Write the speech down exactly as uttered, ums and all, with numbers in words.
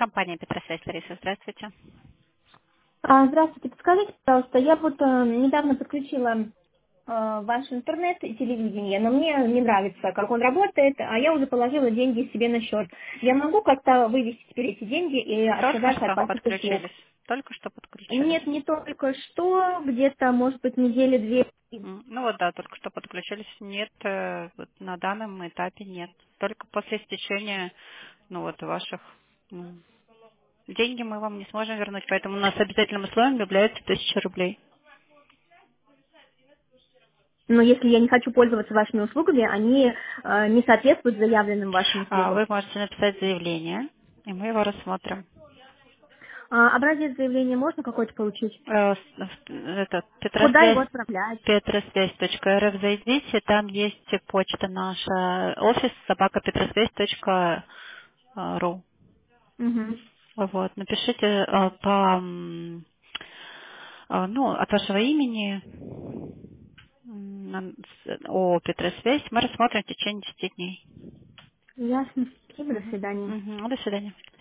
Компания Петросвязь, Лариса, здравствуйте. А, Здравствуйте, подскажите, пожалуйста, я вот э, недавно подключила э, ваш интернет и телевидение, но мне не нравится, как он работает, а я уже положила деньги себе на счет. Я могу как-то вывести теперь эти деньги и Только отказаться от что ваших услуг? подключились. Только что подключились. Нет, не только что, где-то, может быть, недели две. М, Ну вот да, только что подключились. Нет, э, вот на данном этапе нет. Только после истечения, ну вот, ваших ну, деньги мы вам не сможем вернуть, поэтому у нас обязательным условием является тысяча рублей. Но если я не хочу пользоваться вашими услугами, они э, не соответствуют заявленным вашим А услугам. вы можете написать заявление, и мы его рассмотрим. А, образец заявления можно какой-то получить? Э, с- с- Это Куда его Петросвязь, отправлять? петросвязь.рф зайдите, там есть почта наша, офис собака петросвязь.ру. Угу. Вот, напишите э, по, м, э, ну, от вашего имени м, на- с- о Петросвязь, мы рассмотрим в течение десяти дней. Ясно. Спасибо, до Мгм. свидания. Мгм. До свидания.